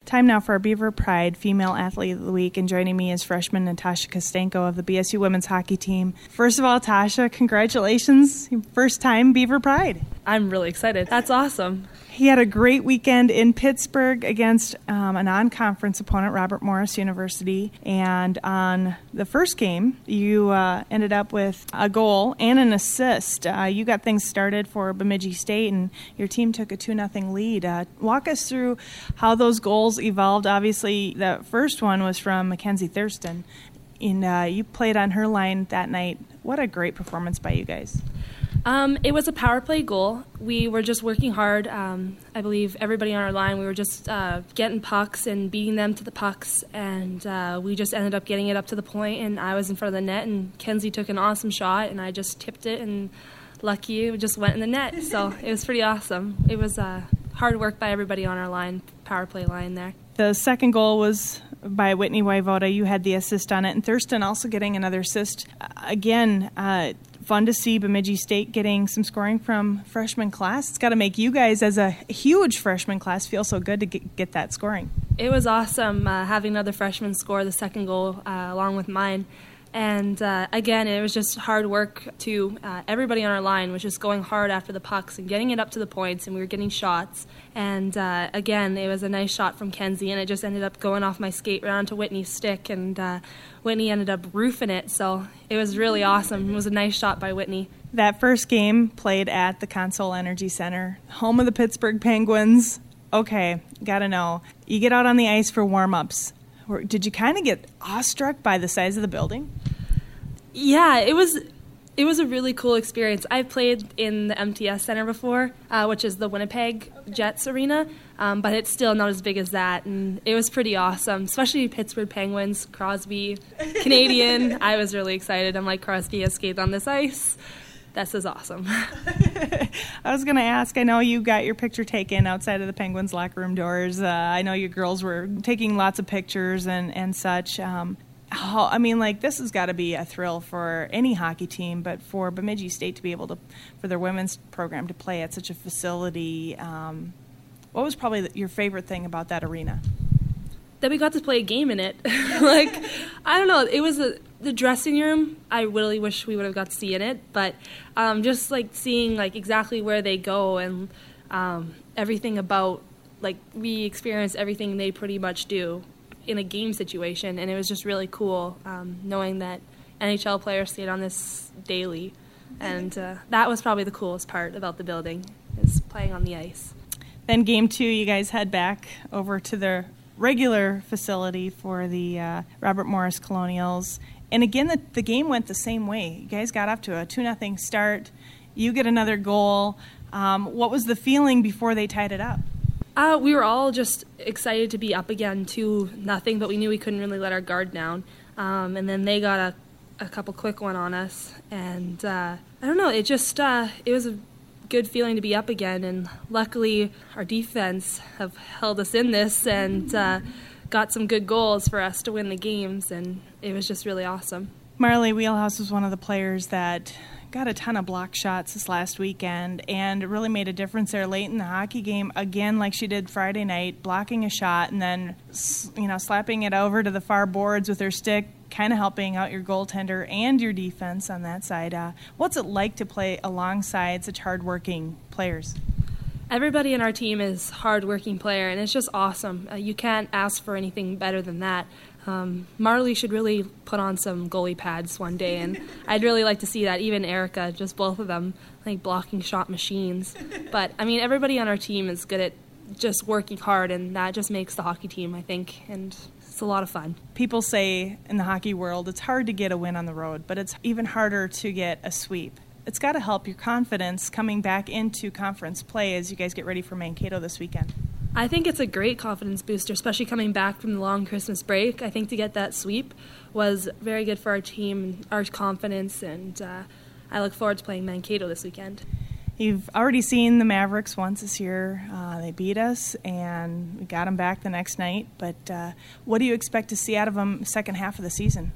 Time now for our Beaver Pride Female Athlete of the Week, and joining me is freshman Natasha Kostenko of the BSU women's hockey team. First of all, Tasha, congratulations. First time Beaver Pride. I'm really excited. That's awesome. He had a great weekend in Pittsburgh against a non-conference opponent, Robert Morris University. And on the first game, you ended up with a goal and an assist. You got things started for Bemidji State, and your team took a 2-0 lead. Walk us through how those goals evolved. Obviously, the first one was from Mackenzie Thurston, and you played on her line that night. What a great performance by you guys. It was a power play goal. We were just working hard. I believe everybody on our line, we were just getting pucks and beating them to the pucks, and we just ended up getting it up to the point, and I was in front of the net, and Kenzie took an awesome shot, and I just tipped it, and lucky it just went in the net. So it was pretty awesome. It was hard work by everybody on our line, power play line there. The second goal was by Whitney Waivoda. You had the assist on it, and Thurston also getting another assist. Again, fun to see Bemidji State getting some scoring from freshman class. It's got to make you guys, as a huge freshman class, feel so good to get that scoring. It was awesome having another freshman score the second goal along with mine. And again, it was just hard work too. Everybody on our line was just going hard after the pucks and getting it up to the points, and we were getting shots. And again, it was a nice shot from Kenzie, and it just ended up going off my skate right onto Whitney's stick, and Whitney ended up roofing it. So it was really awesome. It was a nice shot by Whitney. That first game played at the Consol Energy Center, home of the Pittsburgh Penguins. Okay, gotta know. You get out on the ice for warm-ups. Did you kind of get awestruck by the size of the building? Yeah, it was a really cool experience. I've played in the MTS Center before, which is the Winnipeg Jets arena, but it's still not as big as that, and it was pretty awesome, especially Pittsburgh Penguins, Crosby, Canadian. I was really excited. I'm like, Crosby has skated on this ice. This is awesome. I was going to ask, I know you got your picture taken outside of the Penguins' locker room doors. I know you girls were taking lots of pictures and such. This has got to be a thrill for any hockey team, but for Bemidji State to be able to, for their women's program to play at such a facility. What was probably your favorite thing about that arena? That we got to play a game in it. I don't know. It was the dressing room. I really wish we would have got to see in it, but just seeing exactly where they go and everything about we experience everything they pretty much do in a game situation, and it was just really cool knowing that NHL players skate on this daily, and that was probably the coolest part about the building, is playing on the ice. Then game 2, you guys head back over to the regular facility for the Robert Morris Colonials, and again the game went the same way. You guys got off to a 2-0 start. You get another goal. What was the feeling before they tied it up? We were all just excited to be up again 2-0, but we knew we couldn't really let our guard down. And then they got a couple quick one on us, and I don't know. It just it was a good feeling to be up again, and luckily our defense have held us in this and got some good goals for us to win the games, and it was just really awesome. Marley Wheelhouse was one of the players that got a ton of block shots this last weekend and really made a difference there late in the hockey game, again like she did Friday night, blocking a shot and then slapping it over to the far boards with her stick, kind of helping out your goaltender and your defense on that side. What's it like to play alongside such hardworking players? Everybody in our team is hardworking player, and it's just awesome. You can't ask for anything better than that. Marley should really put on some goalie pads one day, and I'd really like to see that. Even Erica, just both of them, blocking shot machines. But, everybody on our team is good at just working hard, and that just makes the hockey team, I think, and it's a lot of fun. People say in the hockey world it's hard to get a win on the road, but it's even harder to get a sweep. It's got to help your confidence coming back into conference play as you guys get ready for Mankato this weekend. I think it's a great confidence booster, especially coming back from the long Christmas break. I think to get that sweep was very good for our team, our confidence, and I look forward to playing Mankato this weekend. You've already seen the Mavericks once this year. They beat us, and we got them back the next night. But what do you expect to see out of them second half of the season?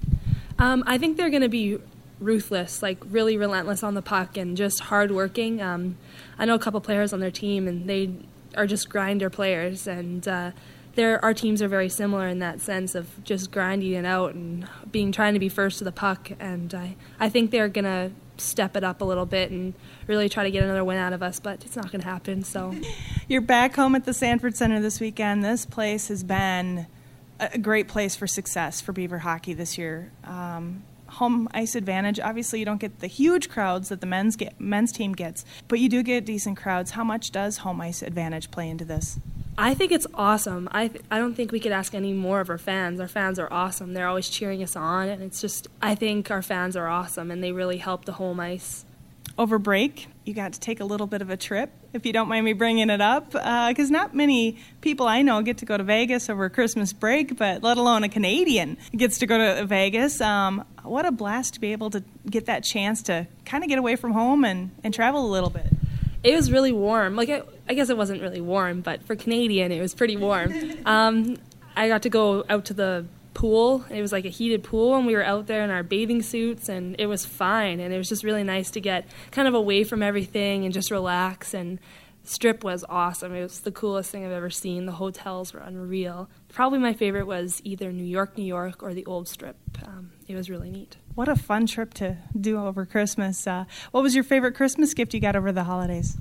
I think they're going to be ruthless, really relentless on the puck and just hardworking. I know a couple players on their team, and they are just grinder players, and our teams are very similar in that sense of just grinding it out and trying to be first to the puck. And I think they're going to step it up a little bit and really try to get another win out of us, but it's not going to happen. So you're back home at the Sanford Center this weekend. This place has been a great place for success for Beaver hockey this year. Home ice advantage, obviously you don't get the huge crowds that the men's team gets, but you do get decent crowds. How much does home ice advantage play into this? I think it's awesome. I don't think we could ask any more of our fans. Our fans are awesome. They're always cheering us on, and it's just, I think our fans are awesome, and they really help the home ice. Over break, you got to take a little bit of a trip, if you don't mind me bringing it up, because not many people I know get to go to Vegas over Christmas break, but let alone a Canadian gets to go to Vegas. What a blast to be able to get that chance to kind of get away from home and travel a little bit. It was really warm. Like I guess it wasn't really warm, but for Canadian, it was pretty warm. I got to go out to the pool. It was like a heated pool, and we were out there in our bathing suits, and it was fine. And it was just really nice to get kind of away from everything and just relax. And Strip was awesome. It was the coolest thing I've ever seen. The hotels were unreal. Probably my favorite was either New York, or the Old Strip. It was really neat. What a fun trip to do over Christmas. What was your favorite Christmas gift you got over the holidays?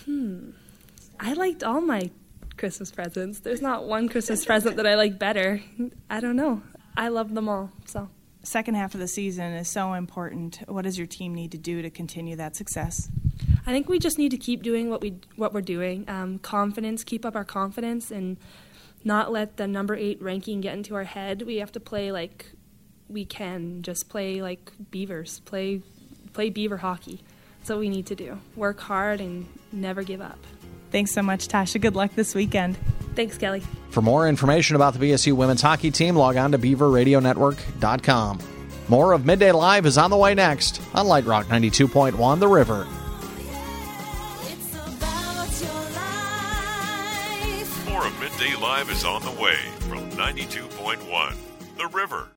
I liked all my Christmas presents. There's not one Christmas present that I like better. I don't know. I love them all. So, second half of the season is so important. What does your team need to do to continue that success? I think we just need to keep doing what we're doing. Confidence, keep up our confidence, and not let the number 8 ranking get into our head. We have to play like we can. Just play like Beavers. Play Beaver hockey. That's what we need to do. Work hard and never give up. Thanks so much, Tasha. Good luck this weekend. Thanks, Kelly. For more information about the BSU women's hockey team, log on to BeaverRadioNetwork.com. More of Midday Live is on the way next on Light Rock 92.1 The River. More of Midday Live is on the way from 92.1 The River.